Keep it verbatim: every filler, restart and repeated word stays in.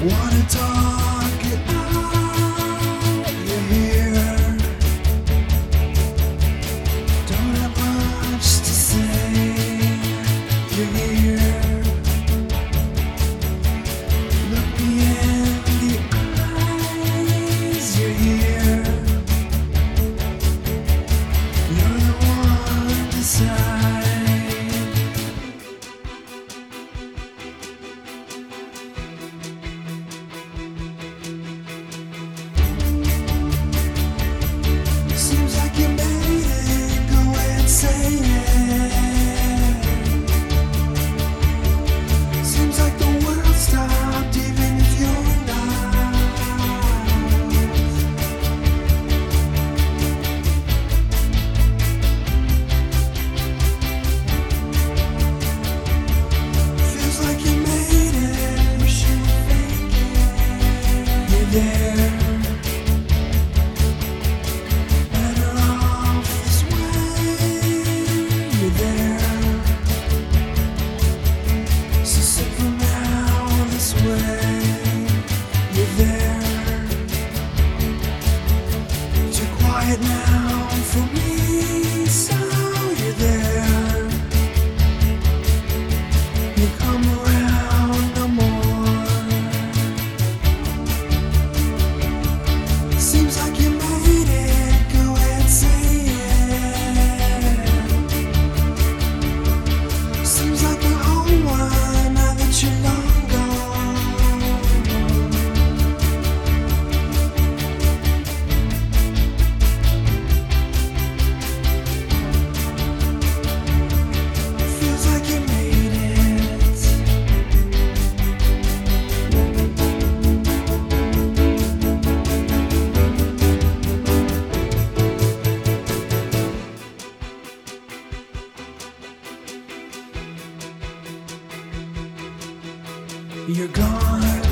Wanna talk it out, you're here. Don't have much to say, you're here. Look me in the eyes, you're here. You're the one to decide. Seems like you made it, go and say it. Seems like the world stopped even if you're not. Feels like you made it, wish you were faking. You're there. Quiet now for me, so you're there. You come around no more. Seems like you made it, go and say it. Seems like the whole one now that you're long gone. You're gone.